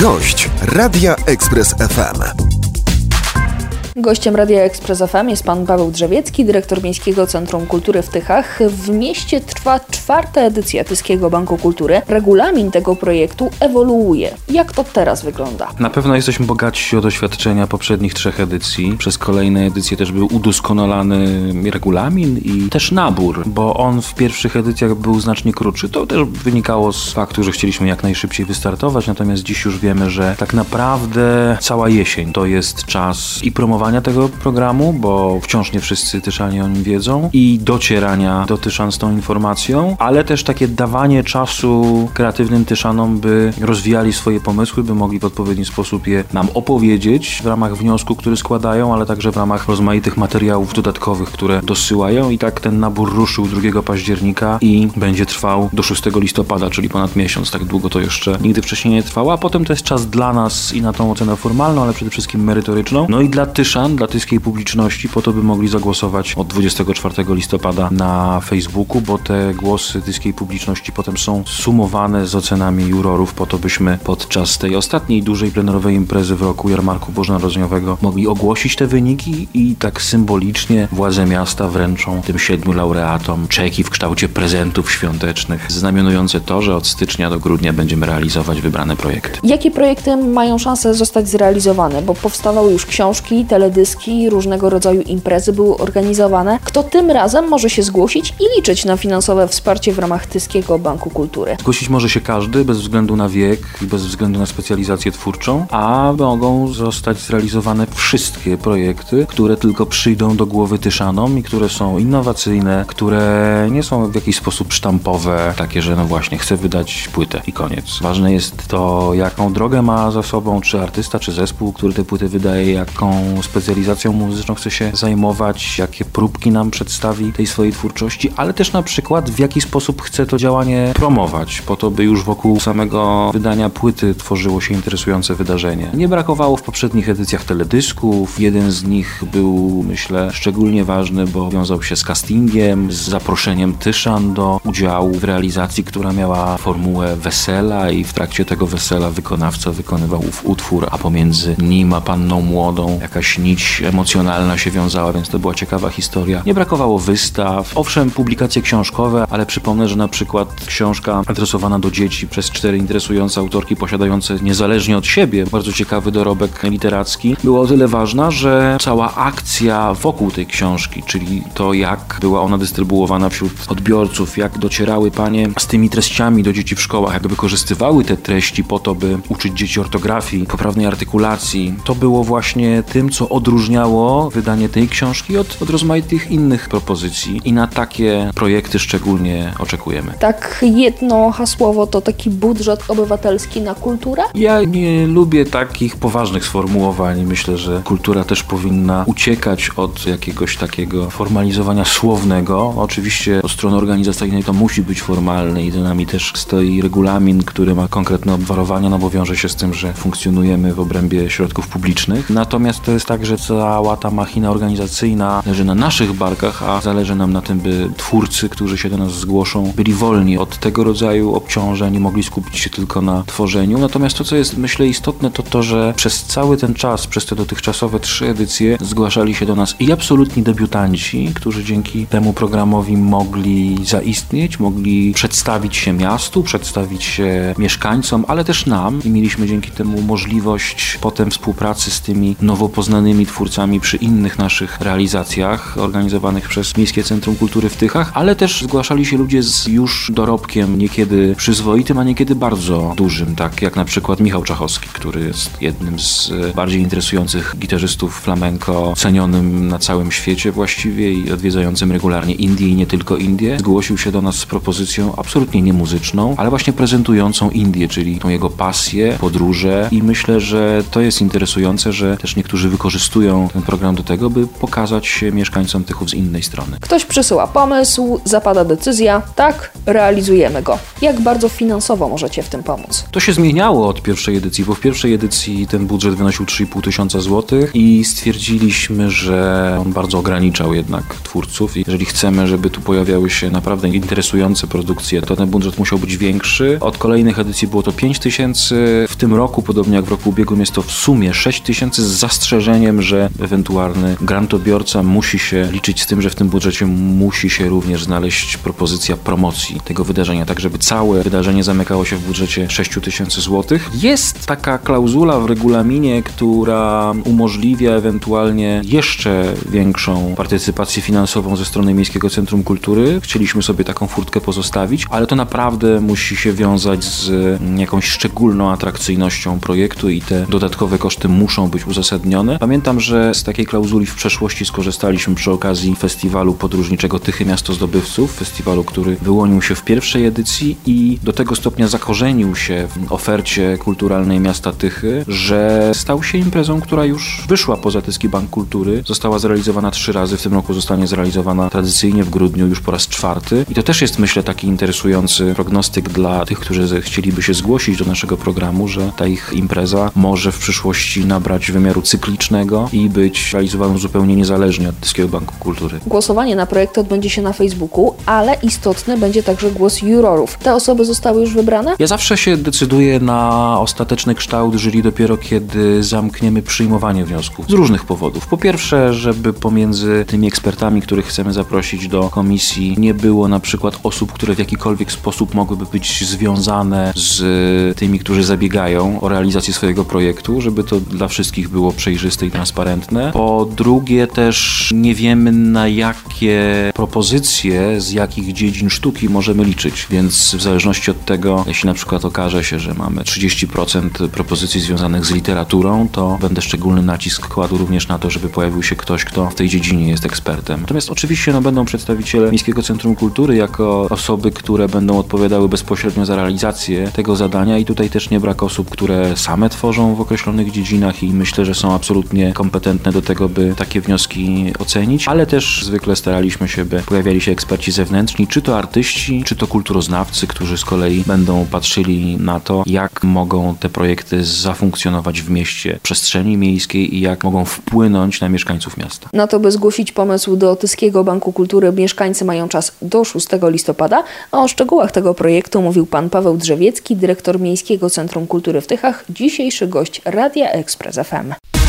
Gość Radia Express FM. Gościem Radia Express FM jest pan Paweł Drzewiecki, dyrektor Miejskiego Centrum Kultury w Tychach. W mieście trwa 4. edycja Tyskiego Banku Kultury. Regulamin tego projektu ewoluuje. Jak to teraz wygląda? Na pewno jesteśmy bogatsi o doświadczenia poprzednich 3 edycji. Przez kolejne edycje też był udoskonalany regulamin i też nabór, bo on w pierwszych edycjach był znacznie krótszy. To też wynikało z faktu, że chcieliśmy jak najszybciej wystartować, natomiast dziś już wiemy, że tak naprawdę cała jesień to jest czas i promowania tego programu, bo wciąż nie wszyscy Tyszanie o nim wiedzą, i docierania do Tyszan z tą informacją, ale też takie dawanie czasu kreatywnym Tyszanom, by rozwijali swoje pomysły, by mogli w odpowiedni sposób je nam opowiedzieć w ramach wniosku, który składają, ale także w ramach rozmaitych materiałów dodatkowych, które dosyłają. I tak ten nabór ruszył 2 października i będzie trwał do 6 listopada, czyli ponad miesiąc. Tak długo to jeszcze nigdy wcześniej nie trwało, a potem to jest czas dla nas i na tą ocenę formalną, ale przede wszystkim merytoryczną. No i dla Tyszan, dla tyskiej publiczności, po to, by mogli zagłosować od 24 listopada na Facebooku, bo te głosy tyskiej publiczności potem są sumowane z ocenami jurorów, po to, byśmy podczas tej ostatniej dużej plenerowej imprezy w roku Jarmarku Bożonarodzeniowego mogli ogłosić te wyniki i tak symbolicznie władze miasta wręczą tym 7 laureatom czeki w kształcie prezentów świątecznych, znamionujące to, że od stycznia do grudnia będziemy realizować wybrane projekty. Jakie projekty mają szansę zostać zrealizowane? Bo powstawały już książki, teledyski, różnego rodzaju imprezy były organizowane. Kto tym razem może się zgłosić i liczyć na finansowe wsparcie w ramach Tyskiego Banku Kultury? Zgłosić może się każdy, bez względu na wiek i bez względu na specjalizację twórczą, a mogą zostać zrealizowane wszystkie projekty, które tylko przyjdą do głowy Tyszanom i które są innowacyjne, które nie są w jakiś sposób sztampowe, takie, że no właśnie, chcę wydać płytę i koniec. Ważne jest to, jaką drogę ma za sobą, czy artysta, czy zespół, który tę płytę wydaje, jaką specjalizacją muzyczną chce się zajmować, jakie próbki nam przedstawi tej swojej twórczości, ale też na przykład w jaki sposób chce to działanie promować, po to, by już wokół samego wydania płyty tworzyło się interesujące wydarzenie. Nie brakowało w poprzednich edycjach teledysków. Jeden z nich był, myślę, szczególnie ważny, bo wiązał się z castingiem, z zaproszeniem Tyszan do udziału w realizacji, która miała formułę wesela, i w trakcie tego wesela wykonawca wykonywał ów utwór, a pomiędzy nim a panną młodą jakaś nić emocjonalna się wiązała, więc to była ciekawa historia. Nie brakowało wystaw, owszem, publikacje książkowe, ale przypomnę, że na przykład książka adresowana do dzieci przez 4 interesujące autorki, posiadające niezależnie od siebie bardzo ciekawy dorobek literacki, była o tyle ważna, że cała akcja wokół tej książki, czyli to, jak była ona dystrybuowana wśród odbiorców, jak docierały panie z tymi treściami do dzieci w szkołach, jak wykorzystywały te treści po to, by uczyć dzieci ortografii, poprawnej artykulacji, to było właśnie tym, co odróżniało wydanie tej książki od rozmaitych innych propozycji, i na takie projekty szczególnie oczekujemy. Tak jedno hasłowo to taki budżet obywatelski na kulturę? Ja nie lubię takich poważnych sformułowań. Myślę, że kultura też powinna uciekać od jakiegoś takiego formalizowania słownego. Oczywiście od strony organizacyjnej to musi być formalne i za nami też stoi regulamin, który ma konkretne obwarowania, no bo wiąże się z tym, że funkcjonujemy w obrębie środków publicznych. Natomiast to jest tak, że cała ta machina organizacyjna leży na naszych barkach, a zależy nam na tym, by twórcy, którzy się do nas zgłoszą, byli wolni od tego rodzaju obciążeń, mogli skupić się tylko na tworzeniu. Natomiast to, co jest, myślę, istotne, to to, że przez cały ten czas, przez te dotychczasowe 3 edycje zgłaszali się do nas i absolutni debiutanci, którzy dzięki temu programowi mogli zaistnieć, mogli przedstawić się miastu, przedstawić się mieszkańcom, ale też nam, i mieliśmy dzięki temu możliwość potem współpracy z tymi nowo poznanymi twórcami przy innych naszych realizacjach organizowanych przez Miejskie Centrum Kultury w Tychach, ale też zgłaszali się ludzie z już dorobkiem niekiedy przyzwoitym, a niekiedy bardzo dużym, tak jak na przykład Michał Czachowski, który jest jednym z bardziej interesujących gitarzystów flamenco, cenionym na całym świecie właściwie i odwiedzającym regularnie Indię i nie tylko Indię. Zgłosił się do nas z propozycją absolutnie nie muzyczną, ale właśnie prezentującą Indię, czyli tą jego pasję, podróże, i myślę, że to jest interesujące, że też niektórzy wykorzystują wykorzystują ten program do tego, by pokazać się mieszkańcom Tychów z innej strony. Ktoś przysyła pomysł, zapada decyzja, tak, realizujemy go. Jak bardzo finansowo możecie w tym pomóc? To się zmieniało od pierwszej edycji, bo w pierwszej edycji ten budżet wynosił 3,5 tysiąca złotych i stwierdziliśmy, że on bardzo ograniczał jednak twórców. I jeżeli chcemy, żeby tu pojawiały się naprawdę interesujące produkcje, to ten budżet musiał być większy. Od kolejnych edycji było to 5 tysięcy. W tym roku, podobnie jak w roku ubiegłym, jest to w sumie 6 tysięcy z zastrzeżeniem, że ewentualny grantobiorca musi się liczyć z tym, że w tym budżecie musi się również znaleźć propozycja promocji tego wydarzenia, tak żeby całe wydarzenie zamykało się w budżecie 6 tysięcy złotych. Jest taka klauzula w regulaminie, która umożliwia ewentualnie jeszcze większą partycypację finansową ze strony Miejskiego Centrum Kultury. Chcieliśmy sobie taką furtkę pozostawić, ale to naprawdę musi się wiązać z jakąś szczególną atrakcyjnością projektu i te dodatkowe koszty muszą być uzasadnione. Pamiętam, że z takiej klauzuli w przeszłości skorzystaliśmy przy okazji festiwalu podróżniczego Tychy Miasto Zdobywców, festiwalu, który wyłonił się w pierwszej edycji i do tego stopnia zakorzenił się w ofercie kulturalnej miasta Tychy, że stał się imprezą, która już wyszła poza Tyski Bank Kultury. Została zrealizowana 3 razy, w tym roku zostanie zrealizowana tradycyjnie w grudniu już po raz 4. I to też jest, myślę, taki interesujący prognostyk dla tych, którzy chcieliby się zgłosić do naszego programu, że ta ich impreza może w przyszłości nabrać wymiaru cyklicznego i być realizowaną zupełnie niezależnie od Tyskiego Banku Kultury. Głosowanie na projekty odbędzie się na Facebooku, ale istotny będzie także głos jurorów. Te osoby zostały już wybrane? Ja zawsze się decyduję na ostateczny kształt jury dopiero kiedy zamkniemy przyjmowanie wniosków. Z różnych powodów. Po pierwsze, żeby pomiędzy tymi ekspertami, których chcemy zaprosić do komisji, nie było na przykład osób, które w jakikolwiek sposób mogłyby być związane z tymi, którzy zabiegają o realizację swojego projektu, żeby to dla wszystkich było przejrzyste i transparentne. Po drugie też nie wiemy, na jakie propozycje z jakich dziedzin sztuki możemy liczyć, więc w zależności od tego, jeśli na przykład okaże się, że mamy 30% propozycji związanych z literaturą, to będę szczególny nacisk kładł również na to, żeby pojawił się ktoś, kto w tej dziedzinie jest ekspertem. Natomiast oczywiście będą przedstawiciele Miejskiego Centrum Kultury jako osoby, które będą odpowiadały bezpośrednio za realizację tego zadania i tutaj też nie brak osób, które same tworzą w określonych dziedzinach i myślę, że są absolutnie kompetentne do tego, by takie wnioski ocenić, ale też zwykle staraliśmy się, by pojawiali się eksperci zewnętrzni, czy to artyści, czy to kulturoznawcy, którzy z kolei będą patrzyli na to, jak mogą te projekty zafunkcjonować w mieście, przestrzeni miejskiej i jak mogą wpłynąć na mieszkańców miasta. Na to, by zgłosić pomysł do Tyskiego Banku Kultury, mieszkańcy mają czas do 6 listopada, a o szczegółach tego projektu mówił pan Paweł Drzewiecki, dyrektor Miejskiego Centrum Kultury w Tychach, dzisiejszy gość Radia Express FM.